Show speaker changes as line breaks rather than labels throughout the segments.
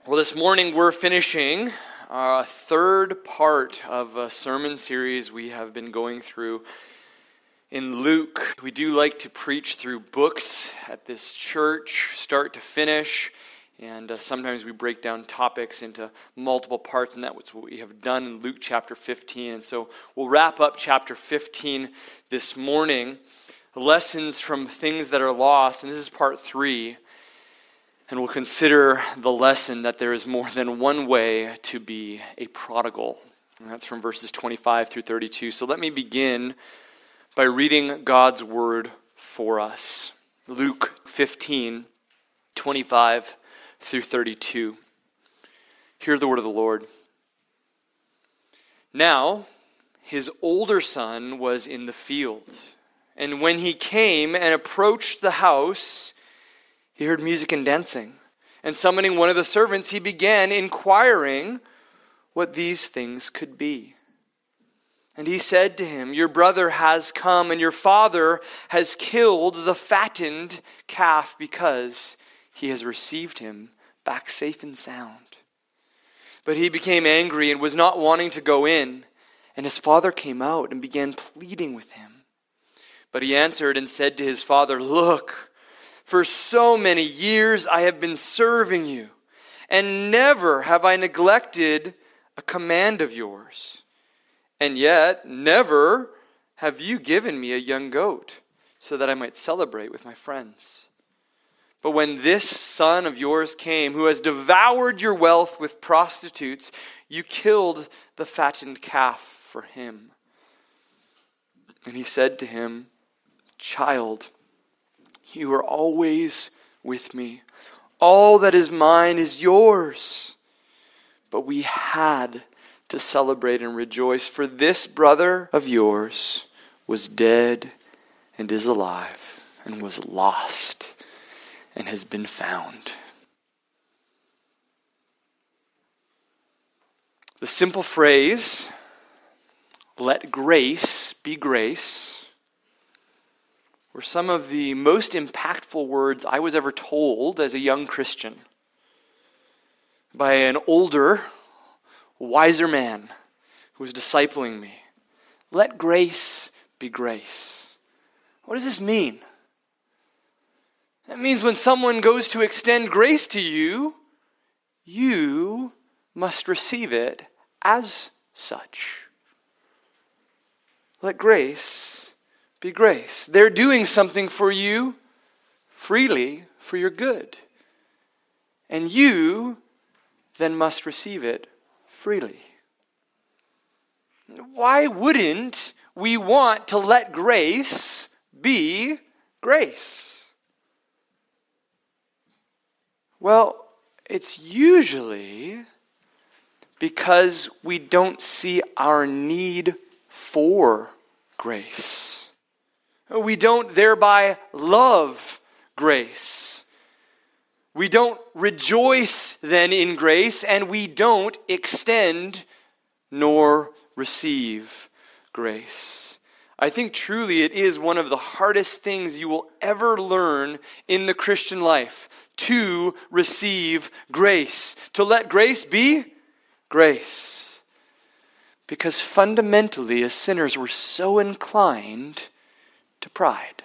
Well, this morning we're finishing a third part of a sermon series we have been going through in Luke. We do like to preach through books at this church, start to finish, and sometimes we break down topics into multiple parts, and that's what we have done in Luke chapter 15. And so we'll wrap up chapter 15 this morning, lessons from things that are lost, and this is part 3. And we'll consider the lesson that there is more than one way to be a prodigal. And that's from verses 25 through 32. So let me begin by reading God's word for us. Luke 15, 25 through 32. Hear the word of the Lord. Now, his older son was in the field. And when he came and approached the house, he heard music and dancing, and summoning one of the servants, he began inquiring what these things could be. And he said to him, "Your brother has come, and your father has killed the fattened calf because he has received him back safe and sound." But he became angry and was not wanting to go in, and his father came out and began pleading with him. But he answered and said to his father, "Look, for so many years I have been serving you, and never have I neglected a command of yours. And yet, never have you given me a young goat, so that I might celebrate with my friends. But when this son of yours came, who has devoured your wealth with prostitutes, you killed the fattened calf for him." And he said to him, "Child, you are always with me. All that is mine is yours. But we had to celebrate and rejoice, for this brother of yours was dead and is alive, and was lost and has been found." The simple phrase, "let grace be grace," were some of the most impactful words I was ever told as a young Christian by an older, wiser man who was discipling me. Let grace be grace. What does this mean? It means when someone goes to extend grace to you, you must receive it as such. Let grace be grace. They're doing something for you freely for your good. And you then must receive it freely. Why wouldn't we want to let grace be grace? Well, it's usually because we don't see our need for grace. We don't thereby love grace. We don't rejoice then in grace, and we don't extend nor receive grace. I think truly it is one of the hardest things you will ever learn in the Christian life, to receive grace, to let grace be grace. Because fundamentally, as sinners, we're so inclined to pride.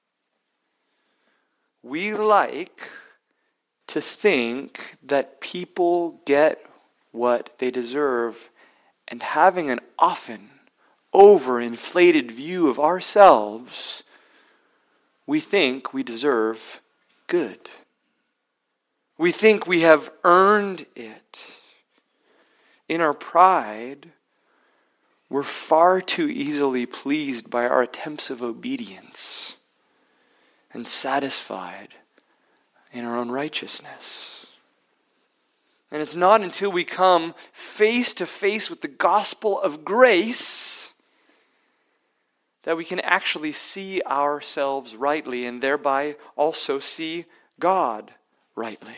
We like to think that people get what they deserve, and having an often overinflated view of ourselves, we think we deserve good. We think we have earned it. In our pride, we're far too easily pleased by our attempts of obedience and satisfied in our own righteousness. And it's not until we come face to face with the gospel of grace that we can actually see ourselves rightly, and thereby also see God rightly.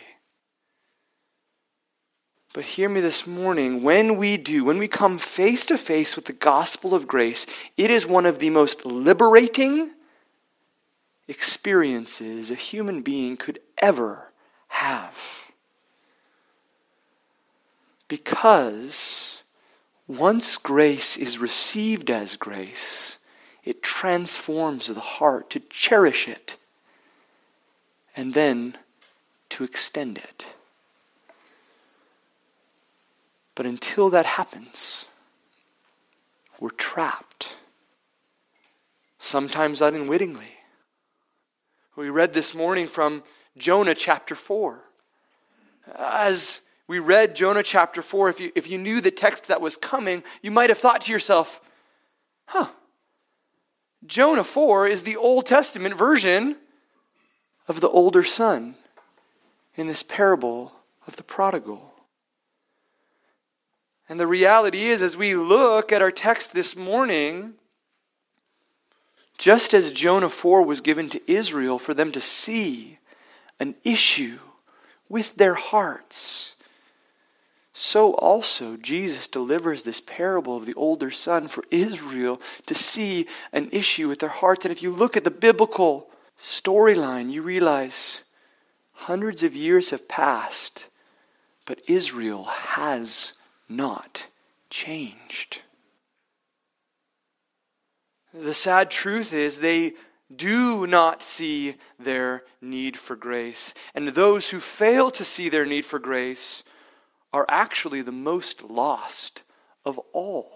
But hear me this morning, when we come face to face with the gospel of grace, it is one of the most liberating experiences a human being could ever have. Because once grace is received as grace, it transforms the heart to cherish it and then to extend it. But until that happens, we're trapped. Sometimes unwittingly. We read this morning from Jonah chapter 4. As we read Jonah chapter 4, if you knew the text that was coming, you might have thought to yourself, Jonah 4 is the Old Testament version of the older son in this parable of the prodigal. And the reality is, as we look at our text this morning, just as Jonah 4 was given to Israel for them to see an issue with their hearts, so also Jesus delivers this parable of the older son for Israel to see an issue with their hearts. And if you look at the biblical storyline, you realize hundreds of years have passed, but Israel has not changed. The sad truth is they do not see their need for grace. And those who fail to see their need for grace are actually the most lost of all.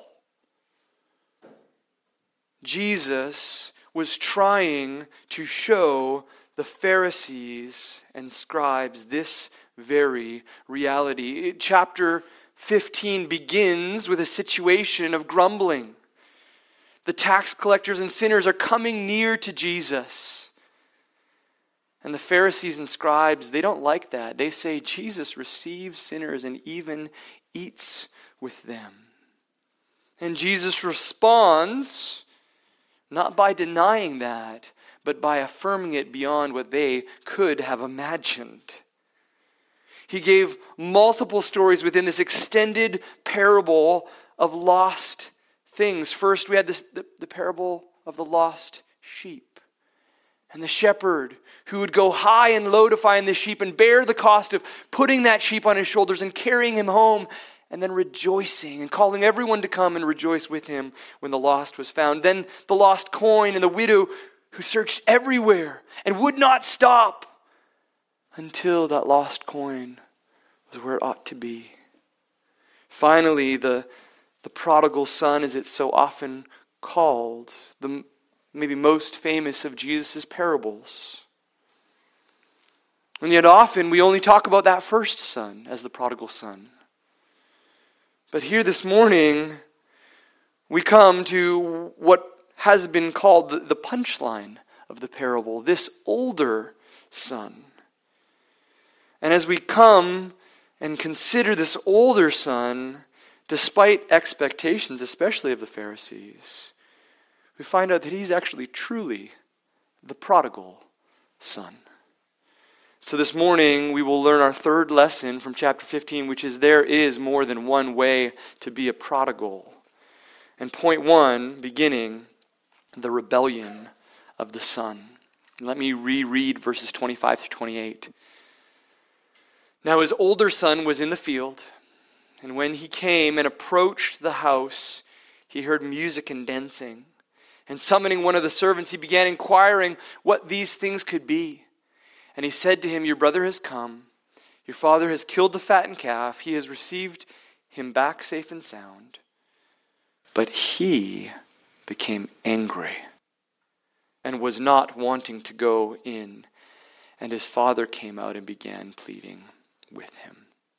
Jesus was trying to show the Pharisees and scribes this very reality. Chapter 15 begins with a situation of grumbling. The tax collectors and sinners are coming near to Jesus. And the Pharisees and scribes, they don't like that. They say Jesus receives sinners and even eats with them. And Jesus responds not by denying that, but by affirming it beyond what they could have imagined. He gave multiple stories within this extended parable of lost things. First, we had the parable of the lost sheep. And the shepherd who would go high and low to find the sheep and bear the cost of putting that sheep on his shoulders and carrying him home and then rejoicing and calling everyone to come and rejoice with him when the lost was found. Then the lost coin and the widow who searched everywhere and would not stop until that lost coin was where it ought to be. Finally, the prodigal son, as it's so often called, the maybe most famous of Jesus' parables. And yet often we only talk about that first son as the prodigal son. But here this morning, we come to what has been called the punchline of the parable, this older son. And as we come and consider this older son, despite expectations, especially of the Pharisees, we find out that he's actually truly the prodigal son. So this morning we will learn our third lesson from chapter 15, which is there is more than one way to be a prodigal. And point one, beginning, the rebellion of the son. Let me reread verses 25 through 28. Now his older son was in the field, and when he came and approached the house, he heard music and dancing. And summoning one of the servants, he began inquiring what these things could be. And he said to him, "Your brother has come. Your father has killed the fattened calf. He has received him back safe and sound." But he became angry and was not wanting to go in. And his father came out and began pleading with him.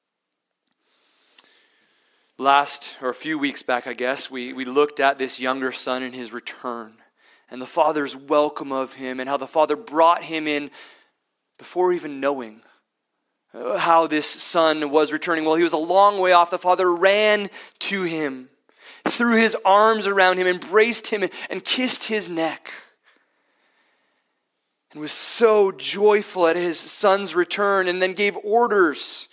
A few weeks back, I guess, we looked at this younger son and his return and the father's welcome of him and how the father brought him in before even knowing how this son was returning. Well, he was a long way off. The father ran to him, threw his arms around him, embraced him, and kissed his neck. And was so joyful at his son's return, and then gave orders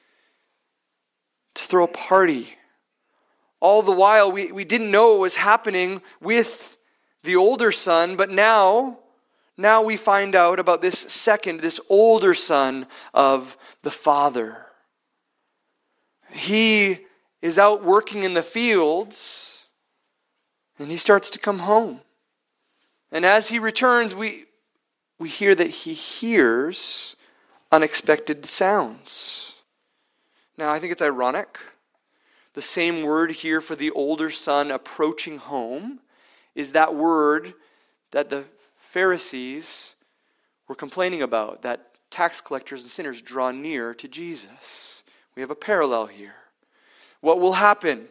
to throw a party. All the while, we didn't know what was happening with the older son, but now we find out about this older son of the father. He is out working in the fields, and he starts to come home. And as he returns, we hear that he hears unexpected sounds. Now, I think it's ironic. The same word here for the older son approaching home is that word that the Pharisees were complaining about, that tax collectors and sinners draw near to Jesus. We have a parallel here. What will happen?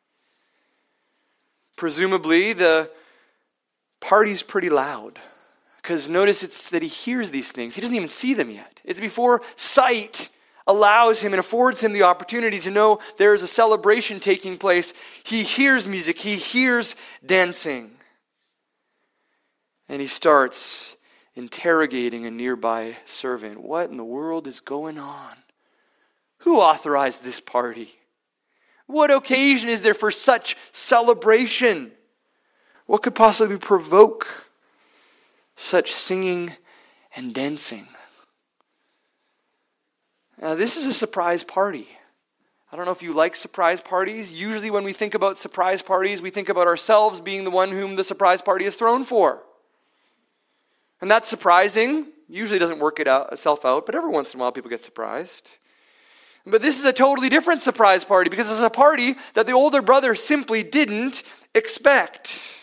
Presumably, the party's pretty loud. Because notice it's that he hears these things. He doesn't even see them yet. It's before sight allows him and affords him the opportunity to know there is a celebration taking place. He hears music. He hears dancing. And he starts interrogating a nearby servant. What in the world is going on? Who authorized this party? What occasion is there for such celebration? What could possibly provoke such singing and dancing? Now, this is a surprise party. I don't know if you like surprise parties. Usually when we think about surprise parties, we think about ourselves being the one whom the surprise party is thrown for. And that's surprising. Usually doesn't work itself out, but every once in a while people get surprised. But this is a totally different surprise party because it's a party that the older brother simply didn't expect.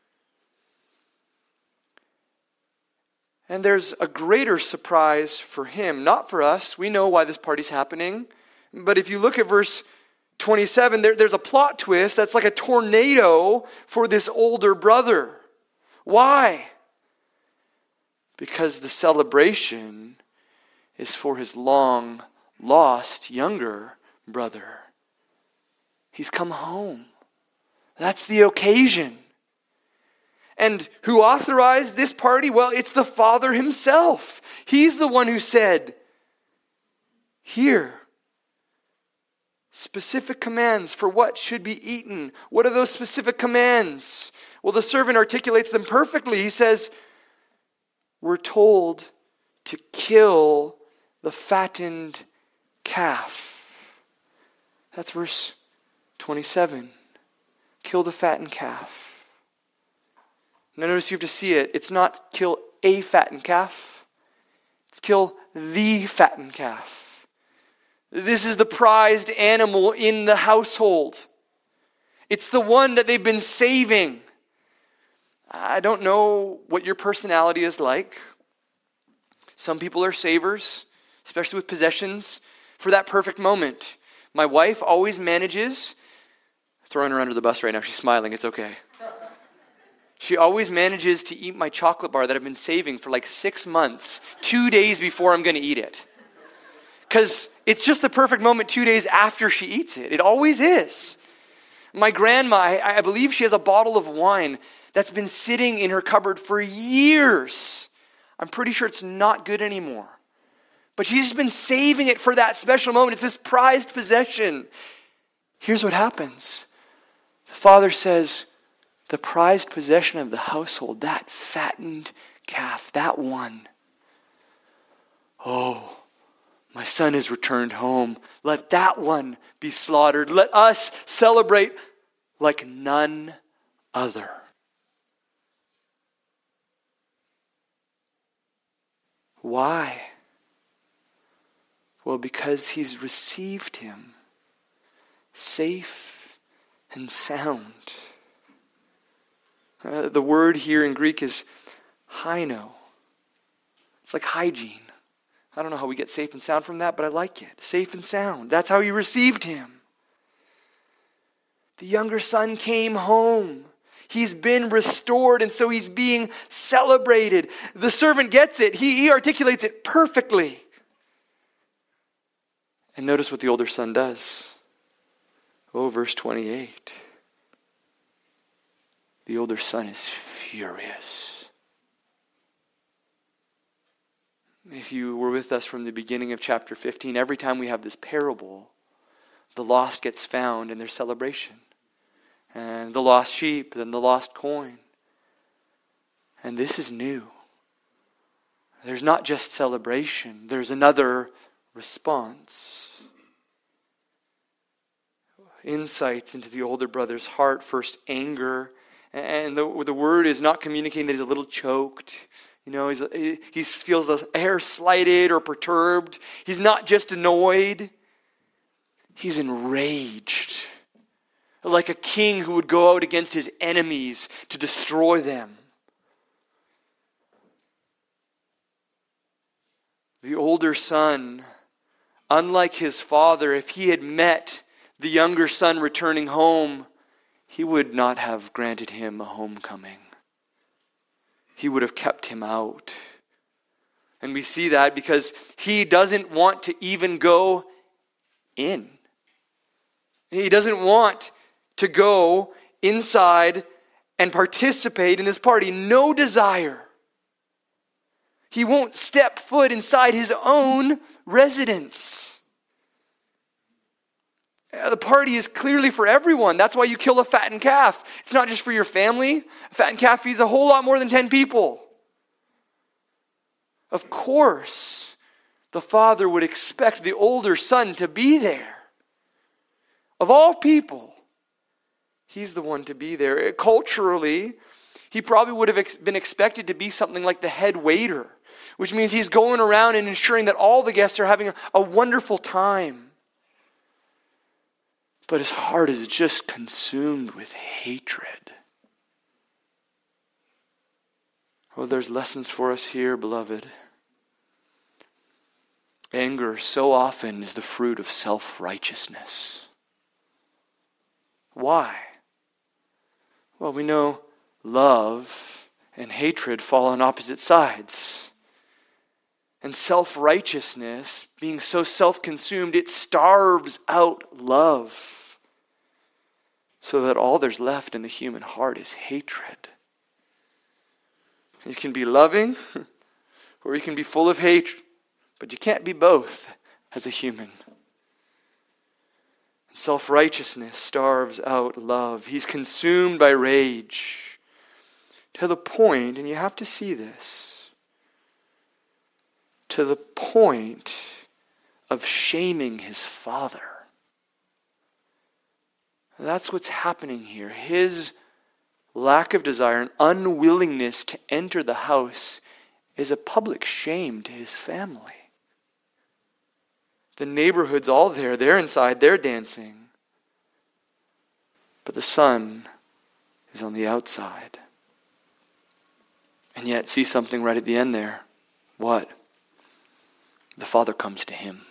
And there's a greater surprise for him, not for us. We know why this party's happening. But if you look at verse 27, there's a plot twist that's like a tornado for this older brother. Why? Because the celebration is for his long-lost younger brother. He's come home. That's the occasion. And who authorized this party? Well, it's the Father himself. He's the one who said, here, specific commands for what should be eaten. What are those specific commands? Well, the servant articulates them perfectly. He says, we're told to kill the fattened calf. That's verse 27. Kill the fattened calf. Now notice you have to see it. It's not kill a fattened calf. It's kill the fattened calf. This is the prized animal in the household. It's the one that they've been saving. I don't know what your personality is like. Some people are savers, especially with possessions, for that perfect moment. My wife always manages, throwing her under the bus right now, she's smiling, it's okay. She always manages to eat my chocolate bar that I've been saving for like 6 months, 2 days before I'm going to eat it. Because it's just the perfect moment 2 days after she eats it. It always is. My grandma, I believe she has a bottle of wine that's been sitting in her cupboard for years. I'm pretty sure it's not good anymore. But she's just been saving it for that special moment. It's this prized possession. Here's what happens. The father says, the prized possession of the household, that fattened calf, that one. Oh, my son has returned home. Let that one be slaughtered. Let us celebrate like none other. Why? Well, because he's received him safe and sound. The word here in Greek is hyno. It's like hygiene. I don't know how we get safe and sound from that, but I like it. Safe and sound. That's how he received him. The younger son came home. He's been restored, and so he's being celebrated. The servant gets it. He articulates it perfectly. And notice what the older son does. Oh, verse 28. The older son is furious. If you were with us from the beginning of chapter 15, every time we have this parable, the lost gets found in their celebration. And the lost sheep, then the lost coin. And this is new. There's not just celebration, there's another response. insights into the older brother's heart. First, anger. And the word is not communicating that he's a little choked. He feels the air slighted or perturbed. He's not just annoyed. He's enraged. Like a king who would go out against his enemies to destroy them. The older son, unlike his father, if he had met the younger son returning home, he would not have granted him a homecoming. He would have kept him out. And we see that because he doesn't want to even go in. He doesn't want to go inside and participate in this party. No desire. He won't step foot inside his own residence. The party is clearly for everyone. That's why you kill a fattened calf. It's not just for your family. A fattened calf feeds a whole lot more than 10 people. Of course, the father would expect the older son to be there. Of all people, he's the one to be there. Culturally, he probably would have been expected to be something like the head waiter, which means he's going around and ensuring that all the guests are having a wonderful time. But his heart is just consumed with hatred. Oh, there's lessons for us here, beloved. Anger so often is the fruit of self-righteousness. Why? Well, we know love and hatred fall on opposite sides. And self-righteousness, being so self-consumed, it starves out love. So that all there's left in the human heart is hatred. You can be loving, or you can be full of hatred, but you can't be both as a human. Self-righteousness starves out love. He's consumed by rage to the point, and you have to see this, to the point of shaming his father. That's what's happening here. His lack of desire and unwillingness to enter the house is a public shame to his family. The neighborhood's all there. They're inside. They're dancing. But the son is on the outside. And yet, see something right at the end there. What? The father comes to him.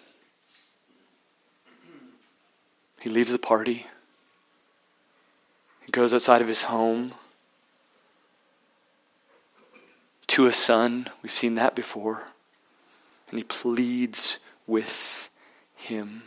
He leaves the party. He goes outside of his home to a son. We've seen that before. And he pleads with him.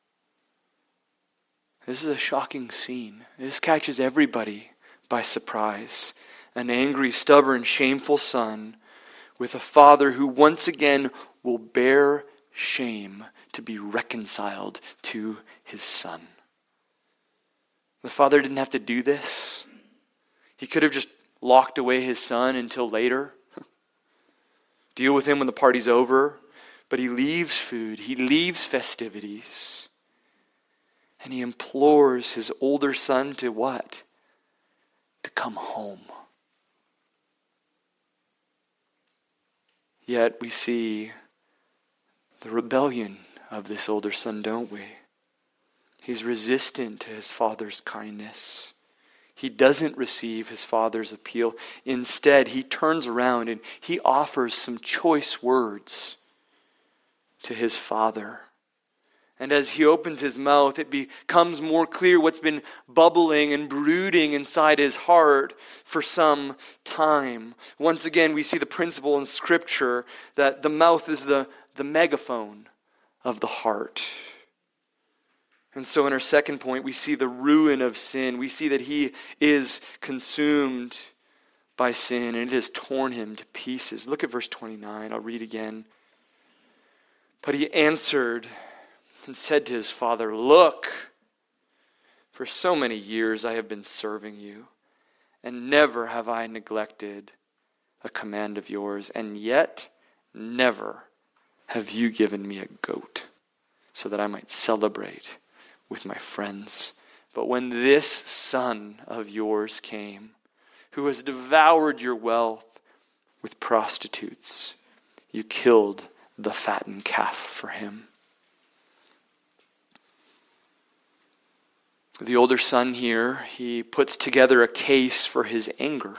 This is a shocking scene. This catches everybody by surprise. An angry, stubborn, shameful son with a father who once again will bear shame to be reconciled to his son. The father didn't have to do this. He could have just locked away his son until later. Deal with him when the party's over. But he leaves food. He leaves festivities. And he implores his older son to what? To come home. Yet we see the rebellion of this older son, don't we? He's resistant to his father's kindness. He doesn't receive his father's appeal. Instead, he turns around and he offers some choice words to his father. And as he opens his mouth, it becomes more clear what's been bubbling and brooding inside his heart for some time. Once again, we see the principle in Scripture that the mouth is the megaphone of the heart. And so in our second point, we see the ruin of sin. We see that he is consumed by sin, and it has torn him to pieces. Look at verse 29. I'll read again. But he answered and said to his father, "Look, for so many years I have been serving you, and never have I neglected a command of yours, and yet never have you given me a goat, so that I might celebrate with my friends But when this son of yours came, who has devoured your wealth with prostitutes, you killed the fattened calf for him." The older son here, he puts together a case for his anger.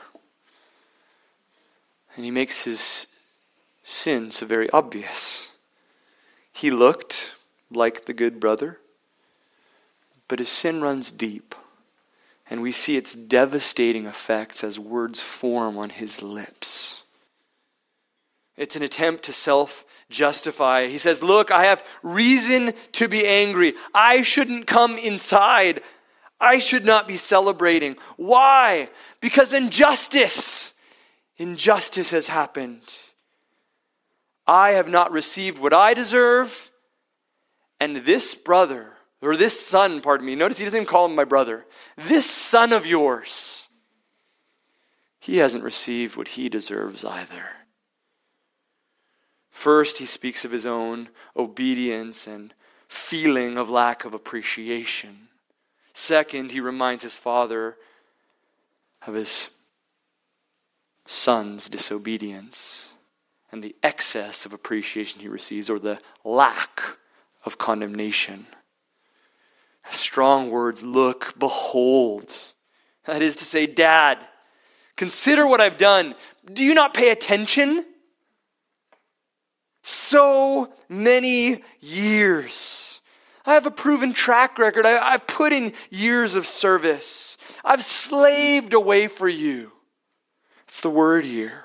And he makes his sin so very obvious. He looked like the good brother, but his sin runs deep. And we see its devastating effects as words form on his lips. It's an attempt to self-justify. He says, "Look, I have reason to be angry. I shouldn't come inside. I should not be celebrating." Why? Because injustice has happened. I have not received what I deserve, and this brother, or this son, notice he doesn't even call him my brother. This son of yours, he hasn't received what he deserves either. First, he speaks of his own obedience and feeling of lack of appreciation. Second, he reminds his father of his son's disobedience and the excess of appreciation he receives, or the lack of condemnation. Strong words, look, behold. That is to say, Dad, consider what I've done. Do you not pay attention? So many years. I have a proven track record. I've put in years of service. I've slaved away for you. It's the word here.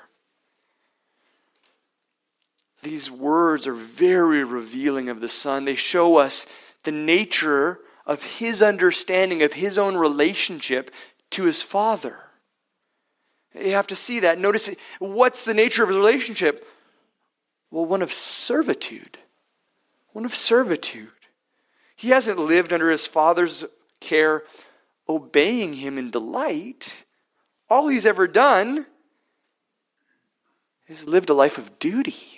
These words are very revealing of the son. They show us the nature of his understanding of his own relationship to his father. You have to see that. Notice, what's the nature of his relationship? Well, one of servitude. One of servitude. He hasn't lived under his father's care, obeying him in delight. All he's ever done is lived a life of duty.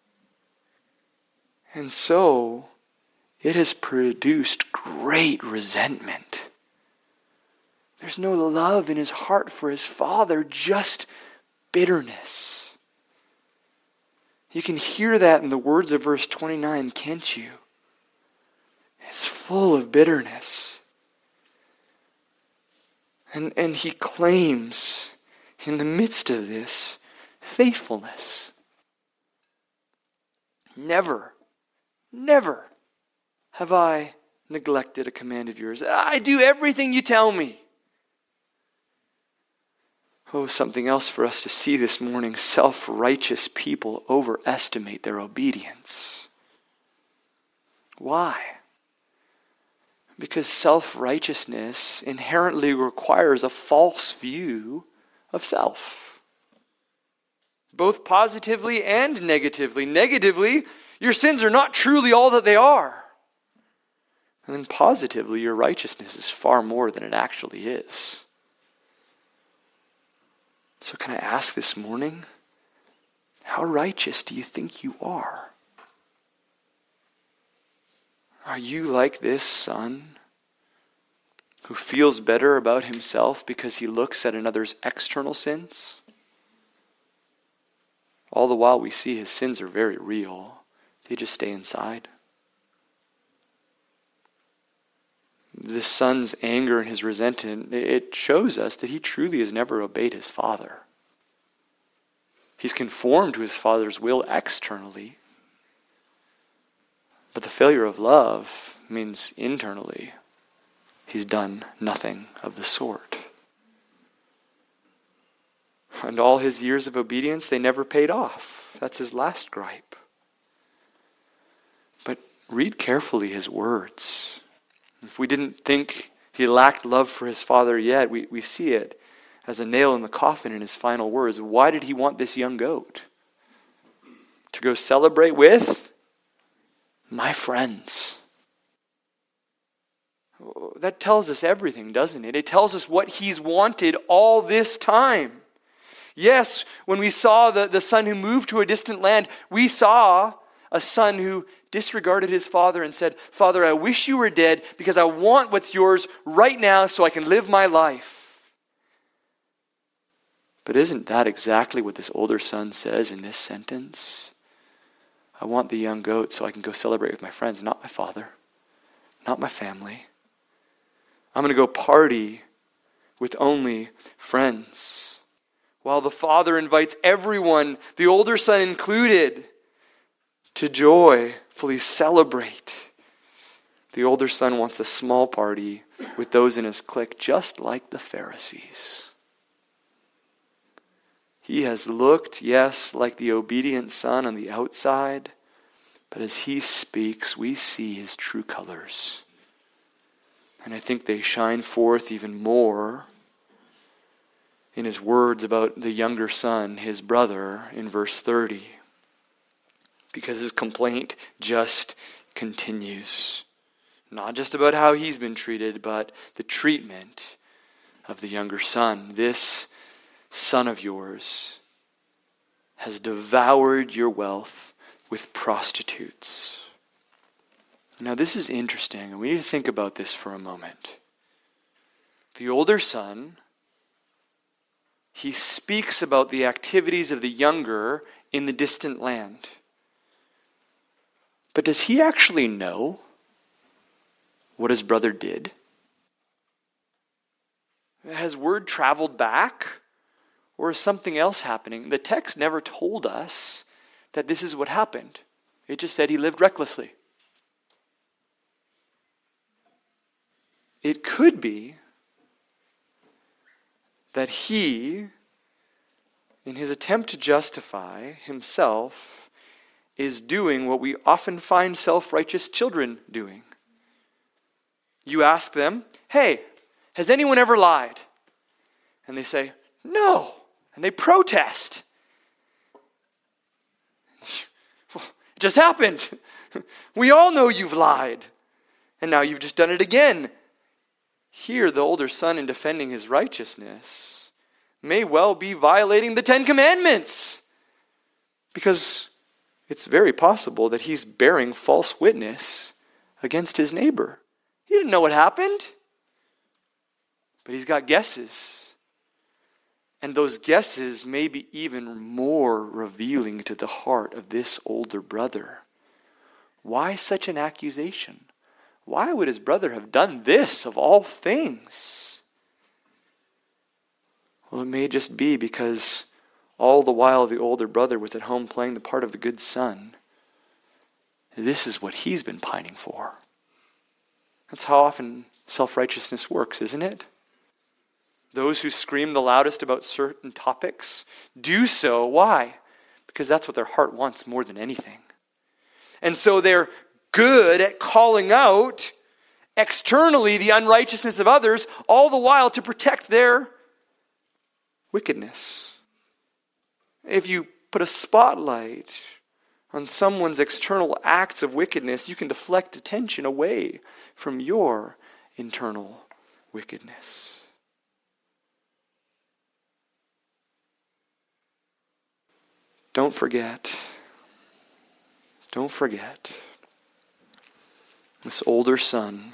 And so, it has produced great resentment. There's no love in his heart for his father, just bitterness. You can hear that in the words of verse 29, can't you? It's full of bitterness. And he claims, in the midst of this, faithfulness. Never have I neglected a command of yours. I do everything you tell me. Oh, something else for us to see this morning. Self-righteous people overestimate their obedience. Why? Because self-righteousness inherently requires a false view of self. Both positively and negatively. Negatively, your sins are not truly all that they are. And then positively, your righteousness is far more than it actually is. So can I ask this morning, how righteous do you think you are? Are you like this son who feels better about himself because he looks at another's external sins? All the while we see his sins are very real. They just stay inside. This son's anger and his resentment, it shows us that he truly has never obeyed his father. He's conformed to his father's will externally, but the failure of love means internally he's done nothing of the sort. And all his years of obedience, they never paid off. That's his last gripe. But read carefully his words. If we didn't think he lacked love for his father yet, we see it as a nail in the coffin in his final words. Why did he want this young goat? To go celebrate with my friends. That tells us everything, doesn't it? It tells us what he's wanted all this time. Yes, when we saw the son who moved to a distant land, we saw a son who disregarded his father and said, "Father, I wish you were dead because I want what's yours right now so I can live my life." But isn't that exactly what this older son says in this sentence? I want the young goat so I can go celebrate with my friends, not my father, not my family. I'm going to go party with only friends. While the father invites everyone, the older son included, to joyfully celebrate. The older son wants a small party with those in his clique, just like the Pharisees. He has looked, yes, like the obedient son on the outside, but as he speaks, we see his true colors. And I think they shine forth even more in his words about the younger son, his brother, in verse 30. Because his complaint just continues. Not just about how he's been treated, but the treatment of the younger son. This son of yours has devoured your wealth with prostitutes. Now this is interesting, and we need to think about this for a moment. The older son, he speaks about the activities of the younger in the distant land. But does he actually know what his brother did? Has word traveled back? Or is something else happening? The text never told us that this is what happened. It just said he lived recklessly. It could be that he, in his attempt to justify himself, is doing what we often find self-righteous children doing. You ask them, "Hey, has anyone ever lied?" And they say, "No." And they protest. Well, it just happened. We all know you've lied. And now you've just done it again. Here, the older son, in defending his righteousness, may well be violating the 10 Commandments. Because it's very possible that he's bearing false witness against his neighbor. He didn't know what happened. But he's got guesses. And those guesses may be even more revealing to the heart of this older brother. Why such an accusation? Why would his brother have done this of all things? Well, it may just be because all the while the older brother was at home playing the part of the good son. This is what he's been pining for. That's how often self-righteousness works, isn't it? Those who scream the loudest about certain topics do so. Why? Because that's what their heart wants more than anything. And so they're good at calling out externally the unrighteousness of others, all the while to protect their wickedness. If you put a spotlight on someone's external acts of wickedness, you can deflect attention away from your internal wickedness. Don't forget, this older son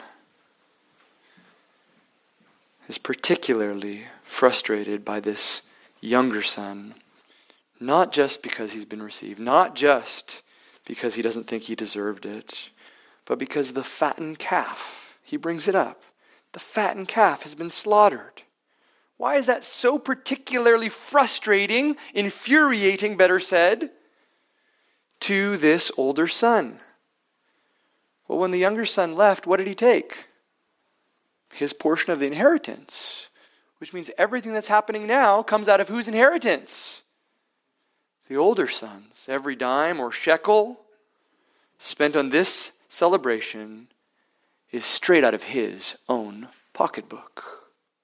is particularly frustrated by this younger son, not just because he's been received, not just because he doesn't think he deserved it, but because the fattened calf, he brings it up, the fattened calf has been slaughtered. Why is that so particularly frustrating, infuriating, better said, to this older son? Well, when the younger son left, what did he take? His portion of the inheritance, which means everything that's happening now comes out of whose inheritance? The older son's. Every dime or shekel spent on this celebration is straight out of his own pocketbook.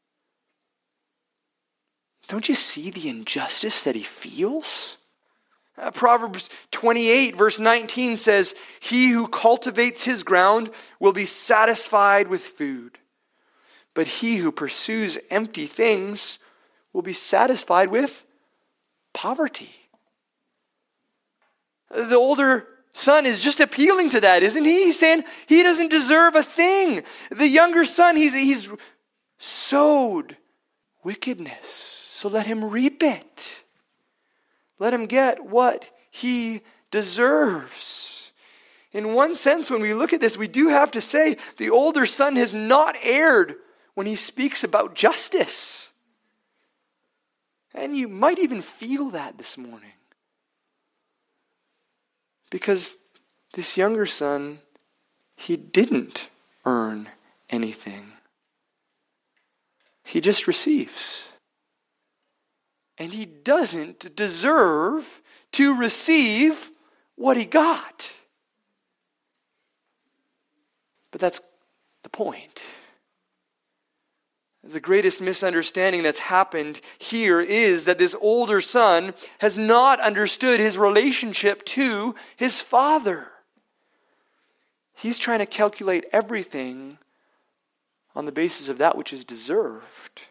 Don't you see the injustice that he feels? Proverbs 28 verse 19 says, "He who cultivates his ground will be satisfied with food, but he who pursues empty things will be satisfied with poverty." The older son is just appealing to that, isn't he? He's saying he doesn't deserve a thing. The younger son, he's sowed wickedness, so let him reap it. Let him get what he deserves. In one sense, when we look at this, we do have to say the older son has not erred when he speaks about justice. And you might even feel that this morning. Because this younger son, he didn't earn anything. He just receives. And he doesn't deserve to receive what he got. But that's the point. The greatest misunderstanding that's happened here is that this older son has not understood his relationship to his father. He's trying to calculate everything on the basis of that which is deserved.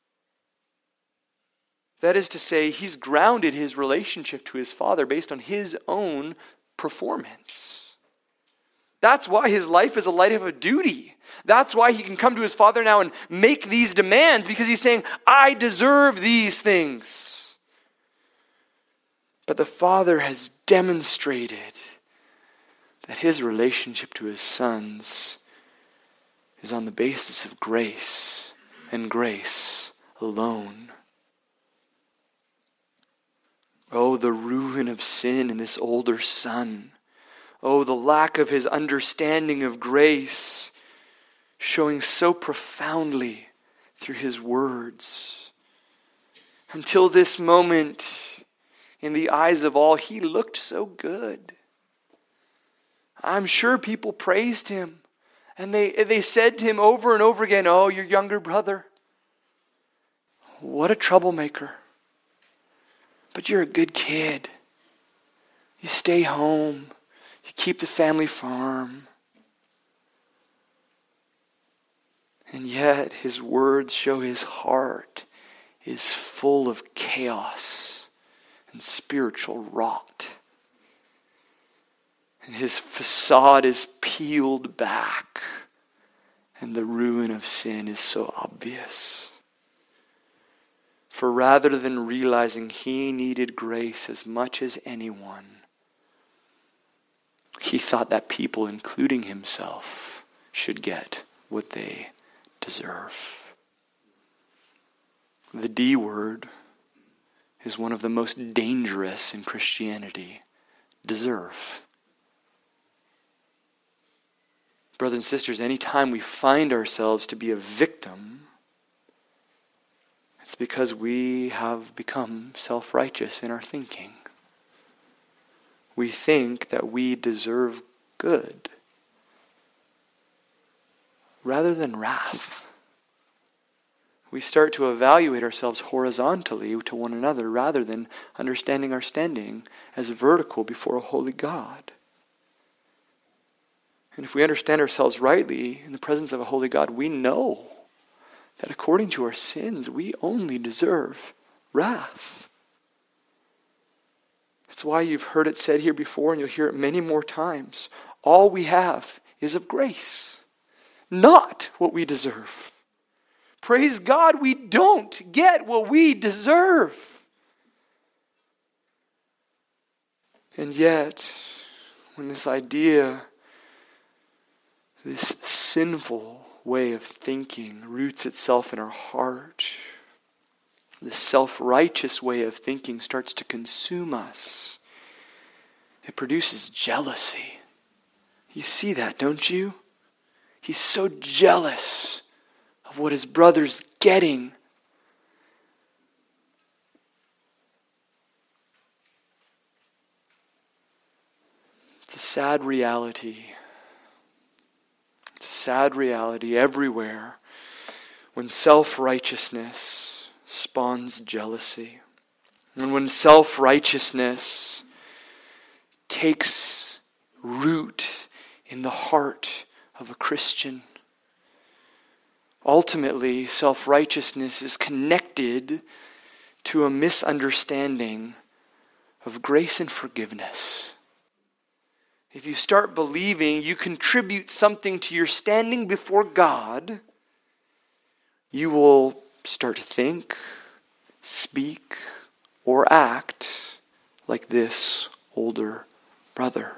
That is to say, he's grounded his relationship to his father based on his own performance. That's why his life is a life of a duty. That's why he can come to his father now and make these demands, because he's saying, I deserve these things. But the father has demonstrated that his relationship to his sons is on the basis of grace and grace alone. Oh, the ruin of sin in this older son. Oh, the lack of his understanding of grace, showing so profoundly through his words. Until this moment, in the eyes of all, he looked so good. I'm sure people praised him. And they said to him over and over again, oh, your younger brother, what a troublemaker. But you're a good kid. You stay home. You keep the family farm. And yet his words show his heart is full of chaos and spiritual rot. And his facade is peeled back. And the ruin of sin is so obvious. For rather than realizing he needed grace as much as anyone, he thought that people, including himself, should get what they deserve. The D word is one of the most dangerous in Christianity. Deserve. Brothers and sisters, anytime we find ourselves to be a victim, it's because we have become self-righteous in our thinking. We think that we deserve good rather than wrath. We start to evaluate ourselves horizontally to one another rather than understanding our standing as vertical before a holy God. And if we understand ourselves rightly in the presence of a holy God, we know that according to our sins, we only deserve wrath. That's why you've heard it said here before, and you'll hear it many more times. All we have is of grace, not what we deserve. Praise God, we don't get what we deserve. And yet, when this idea, this sinful way of thinking roots itself in our heart, this self-righteous way of thinking starts to consume us. It produces jealousy. You see that, don't you? He's so jealous of what his brother's getting. It's a sad reality. It's a sad reality everywhere when self-righteousness spawns jealousy. And when self-righteousness takes root in the heart of a Christian, ultimately self-righteousness is connected to a misunderstanding of grace and forgiveness. if you start believing you contribute something to your standing before God, you will start to think, speak, or act like this older brother.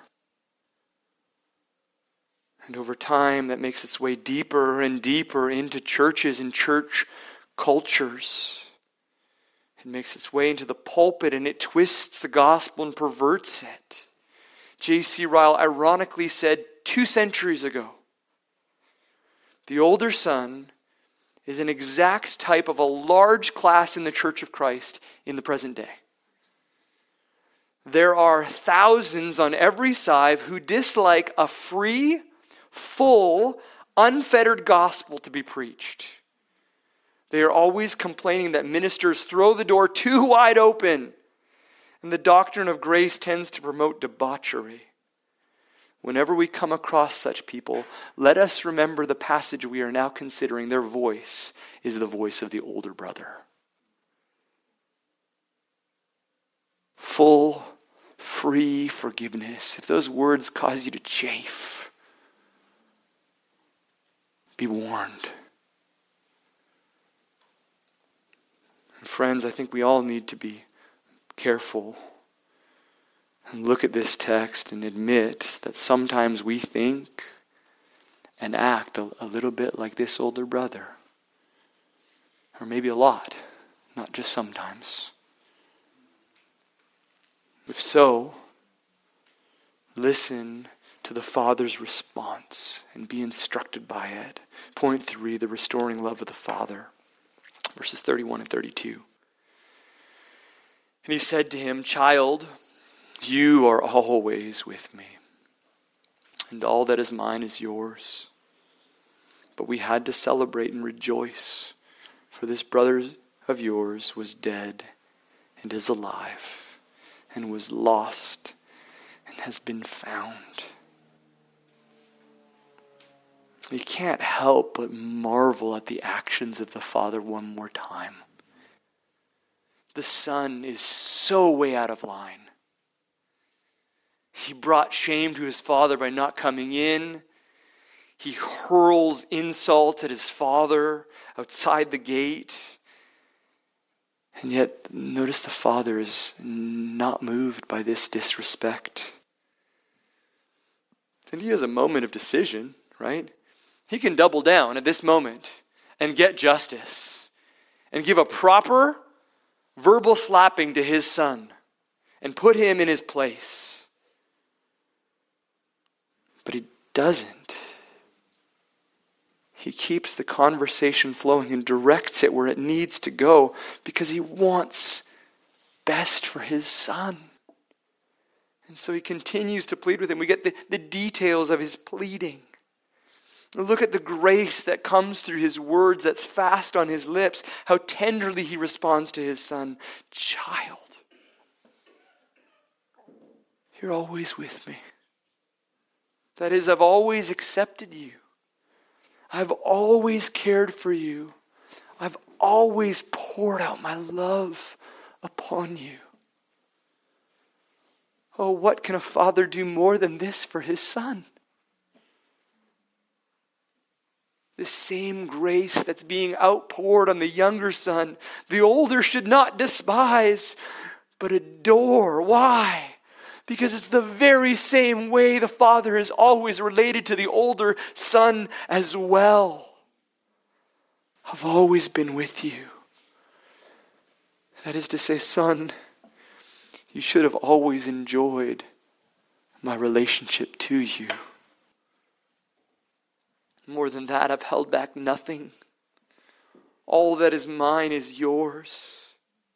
And over time, that makes its way deeper and deeper into churches and church cultures. It makes its way into the pulpit and it twists the gospel and perverts it. J.C. Ryle ironically said 2 centuries ago, the older son is an exact type of a large class in the Church of Christ in the present day. There are thousands on every side who dislike a free, full, unfettered gospel to be preached. They are always complaining that ministers throw the door too wide open, and the doctrine of grace tends to promote debauchery. Whenever we come across such people, let us remember the passage we are now considering. Their voice is the voice of the older brother. Full, free forgiveness. If those words cause you to chafe, be warned. And friends, I think we all need to be careful and look at this text and admit that sometimes we think and act a little bit like this older brother. Or maybe a lot, not just sometimes. If so, listen to the Father's response and be instructed by it. Point 3, the restoring love of the Father. Verses 31 and 32. And he said to him, "Child, you are always with me, and all that is mine is yours. But we had to celebrate and rejoice, for this brother of yours was dead and is alive, and was lost and has been found." You can't help but marvel at the actions of the Father one more time. The Son is so way out of line. He brought shame to his Father by not coming in. He hurls insults at his Father outside the gate. And yet, notice the Father is not moved by this disrespect. And he has a moment of decision, right? He can double down at this moment and get justice and give a proper verbal slapping to his son and put him in his place. But he doesn't. He keeps the conversation flowing and directs it where it needs to go because he wants best for his son. And so he continues to plead with him. We get the details of his pleading. Look at the grace that comes through his words that's fast on his lips. How tenderly he responds to his son. "Child, you're always with me. That is, I've always accepted you. I've always cared for you. I've always poured out my love upon you." Oh, what can a father do more than this for his son? The same grace that's being outpoured on the younger son, the older should not despise, but adore. Why? Because it's the very same way the Father is always related to the older son as well. I've always been with you. That is to say, son, you should have always enjoyed my relationship to you. More than that, I've held back nothing. All that is mine is yours.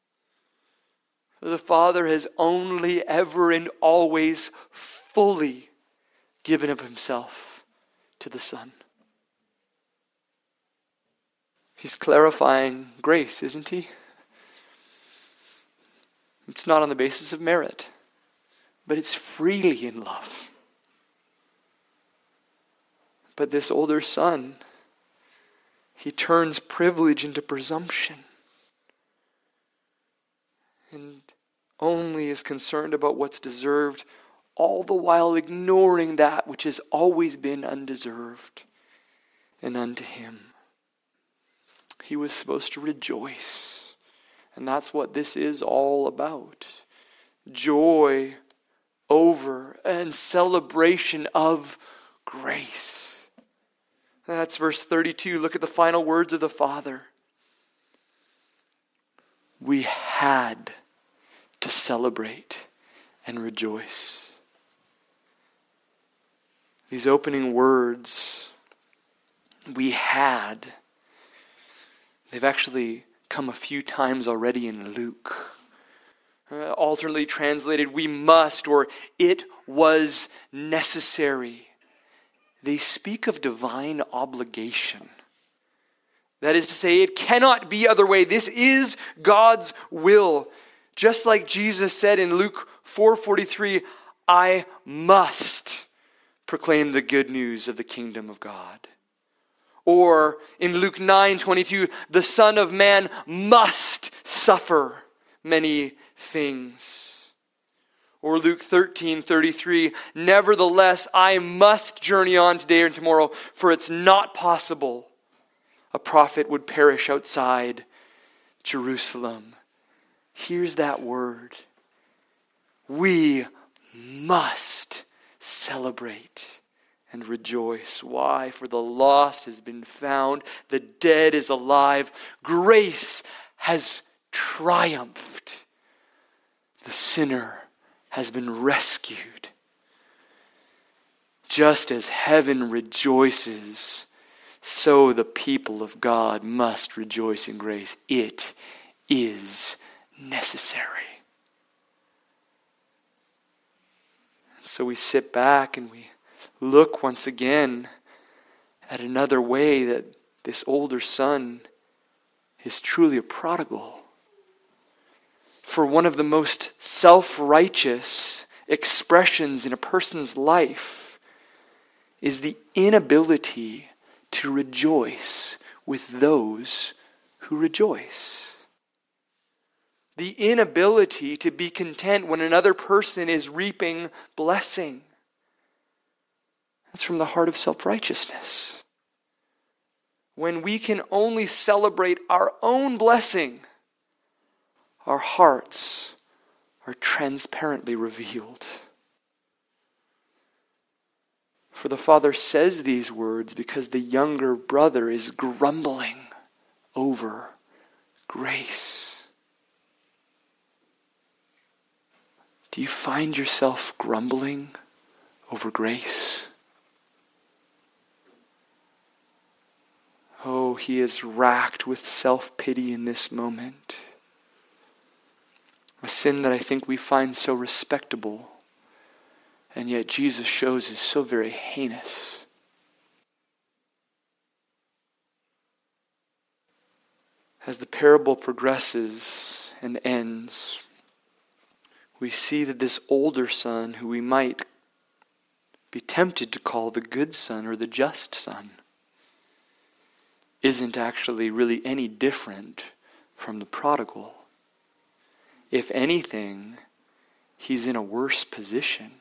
The Father has only, ever, and always fully given of himself to the Son. He's clarifying grace, isn't he? It's not on the basis of merit, but it's freely in love. But this older son, he turns privilege into presumption and only is concerned about what's deserved all the while ignoring that which has always been undeserved and unto him. He was supposed to rejoice. And that's what this is all about. Joy over and celebration of grace. That's verse 32. Look at the final words of the Father. We had to celebrate and rejoice. These opening words, we had, they've actually come a few times already in Luke. Alternately translated, we must, or it was necessary. They speak of divine obligation. That is to say, it cannot be other way. This is God's will. Just like Jesus said in Luke 4:43, I must proclaim the good news of the kingdom of God. Or in Luke 9:22, the Son of Man must suffer many things. Or Luke 13:33, nevertheless, I must journey on today and tomorrow, for it's not possible a prophet would perish outside Jerusalem. Here's that word. We must celebrate and rejoice. Why? For the lost has been found, the dead is alive, grace has triumphed, the sinner has been rescued. Just as heaven rejoices, so the people of God must rejoice in grace. It is necessary. So we sit back and we look once again at another way that this older son is truly a prodigal. For one of the most self-righteous expressions in a person's life is the inability to rejoice with those who rejoice. The inability to be content when another person is reaping blessing. That's from the heart of self-righteousness. When we can only celebrate our own blessing, our hearts are transparently revealed. For the Father says these words because the younger brother is grumbling over grace. Do you find yourself grumbling over grace? Oh, he is racked with self-pity in this moment. A sin that I think we find so respectable, and yet Jesus shows is so very heinous. As the parable progresses and ends, we see that this older son, who we might be tempted to call the good son or the just son, isn't actually really any different from the prodigal. If anything, he's in a worse position.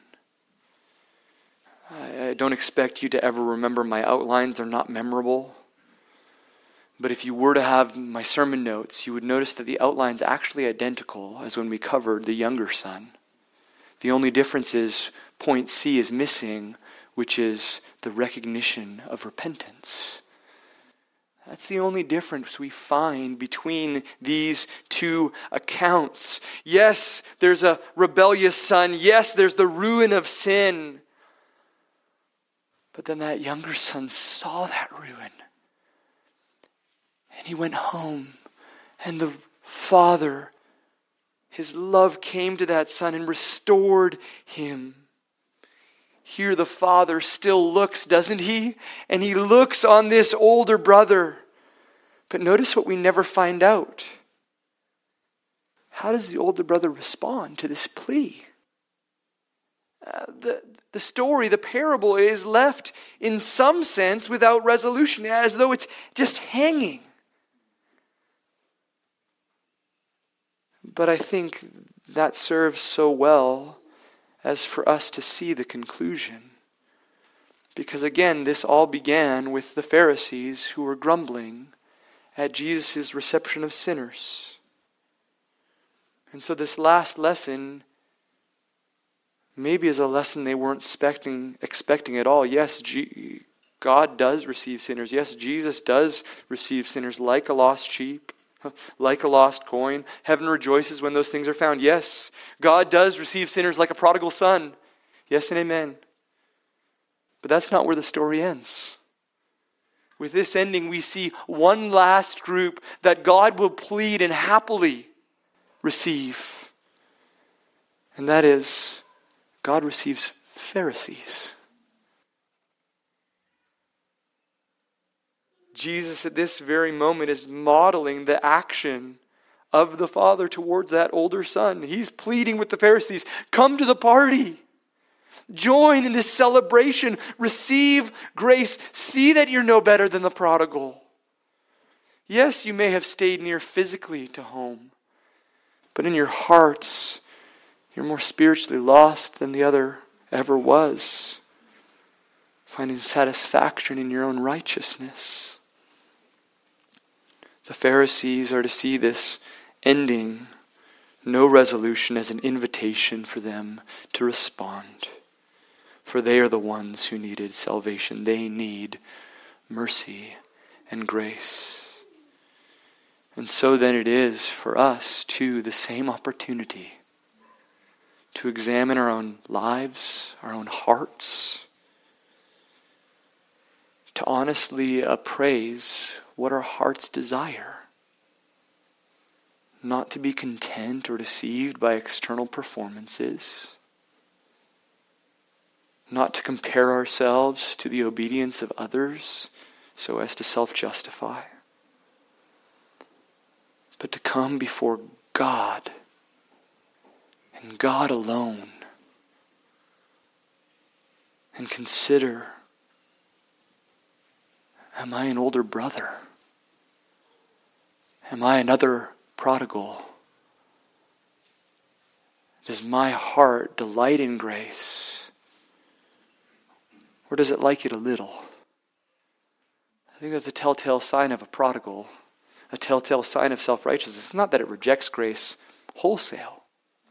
I don't expect you to ever remember my outlines. They're not memorable. But if you were to have my sermon notes, you would notice that the outline's actually identical as when we covered the younger son. The only difference is point C is missing, which is the recognition of repentance. That's the only difference we find between these two accounts. Yes, there's a rebellious son. Yes, there's the ruin of sin. But then that younger son saw that ruin. And he went home. And the Father, his love came to that son and restored him. Here the Father still looks, doesn't he? And he looks on this older brother. But notice what we never find out. How does the older brother respond to this plea? The story, the parable, is left in some sense without resolution, as though it's just hanging. But I think that serves so well as for us to see the conclusion. Because again, this all began with the Pharisees who were grumbling at Jesus' reception of sinners. And so this last lesson maybe is a lesson they weren't expecting at all. Yes, God does receive sinners. Yes, Jesus does receive sinners like a lost sheep, like a lost coin. Heaven rejoices when those things are found. Yes, God does receive sinners like a prodigal son. Yes and amen. But that's not where the story ends. With this ending, we see one last group that God will plead and happily receive. And that is, God receives Pharisees. Jesus at this very moment is modeling the action of the Father towards that older son. He's pleading with the Pharisees, come to the party. Join in this celebration. Receive grace. See that you're no better than the prodigal. Yes, you may have stayed near physically to home, but in your hearts, you're more spiritually lost than the other ever was, finding satisfaction in your own righteousness. The Pharisees are to see this ending, no resolution, as an invitation for them to respond. For they are the ones who needed salvation. They need mercy and grace. And so then it is for us too the same opportunity to examine our own lives, our own hearts, to honestly appraise what our hearts desire. Not to be content or deceived by external performances. Not to compare ourselves to the obedience of others so as to self-justify. But to come before God and God alone and consider, am I an older brother? Am I another prodigal? Does my heart delight in grace? Or does it like it a little? I think that's a telltale sign of a prodigal, a telltale sign of self-righteousness. It's not that it rejects grace wholesale.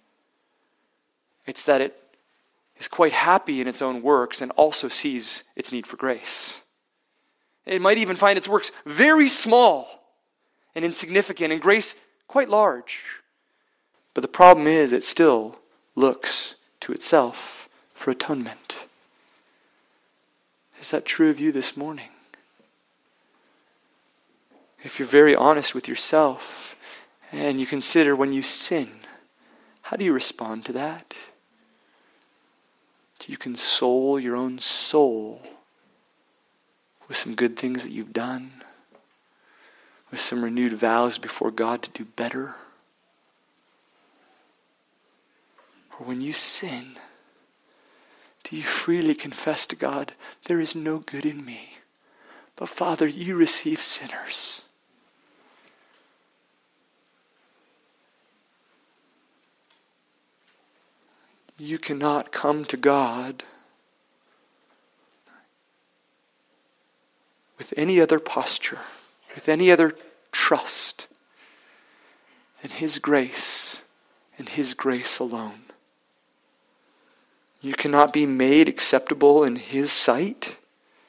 It's that it is quite happy in its own works and also sees its need for grace. It might even find its works very small and insignificant, and grace quite large. But the problem is it still looks to itself for atonement. Is that true of you this morning? If you're very honest with yourself and you consider when you sin, how do you respond to that? Do you console your own soul with some good things that you've done? With some renewed vows before God to do better? Or when you sin, do you freely confess to God, there is no good in me, but Father, you receive sinners? You cannot come to God with any other posture, with any other trust than His grace and His grace alone. You cannot be made acceptable in His sight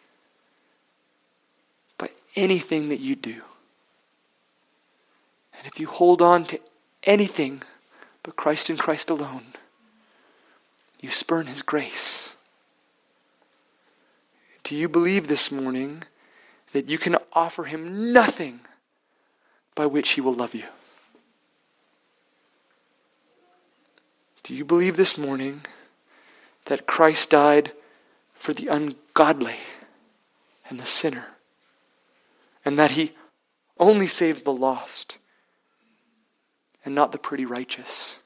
by anything that you do. And if you hold on to anything but Christ and Christ alone, you spurn His grace. Do you believe this morning that you can offer Him nothing by which He will love you? Do you believe this morning that Christ died for the ungodly and the sinner, and that He only saves the lost and not the pretty righteous?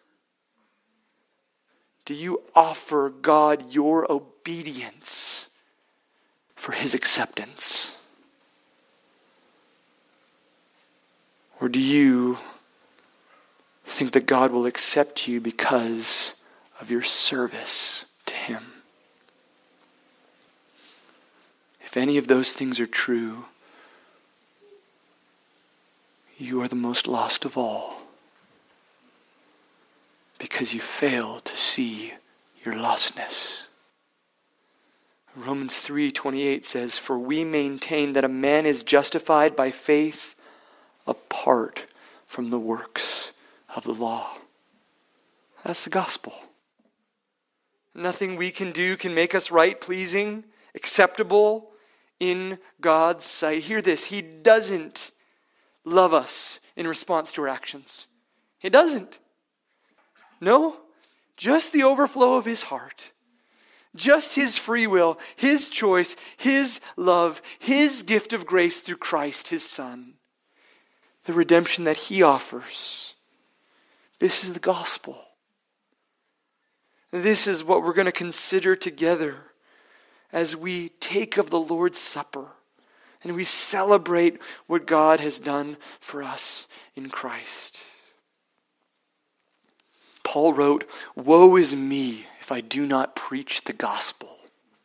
Do you offer God your obedience for His acceptance? Or do you think that God will accept you because of your service to him. If any of those things are true, you are the most lost of all, because you fail to see your lostness. Romans 3:28 says, "For we maintain that a man is justified by faith apart from the works of the law." That's the gospel. Nothing we can do can make us right, pleasing, acceptable in God's sight. Hear this, he doesn't love us in response to our actions. He doesn't. No, just the overflow of his heart. Just his free will, his choice, his love, his gift of grace through Christ, his Son. The redemption that he offers. This is the gospel. This is what we're going to consider together as we take of the Lord's Supper and we celebrate what God has done for us in Christ. Paul wrote, "Woe is me if I do not preach the gospel."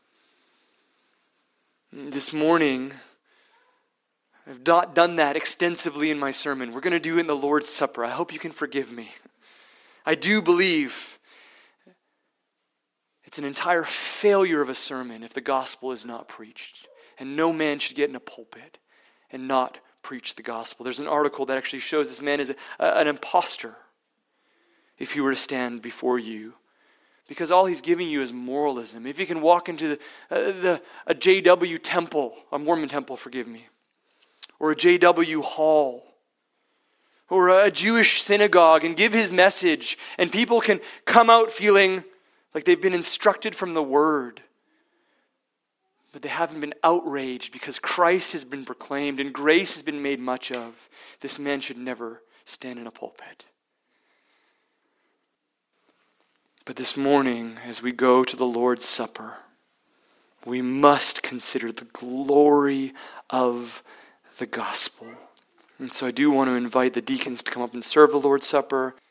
This morning, I've not done that extensively in my sermon. We're going to do it in the Lord's Supper. I hope you can forgive me. I do believe it's an entire failure of a sermon if the gospel is not preached. And no man should get in a pulpit and not preach the gospel. There's an article that actually shows this man is an imposter if he were to stand before you. Because all he's giving you is moralism. If you can walk into a JW temple, a Mormon temple, forgive me, or a JW hall, or a Jewish synagogue and give his message, and people can come out feeling like they've been instructed from the Word, but they haven't been outraged because Christ has been proclaimed and grace has been made much of, this man should never stand in a pulpit. But this morning, as we go to the Lord's Supper, we must consider the glory of the gospel. And so I do want to invite the deacons to come up and serve the Lord's Supper.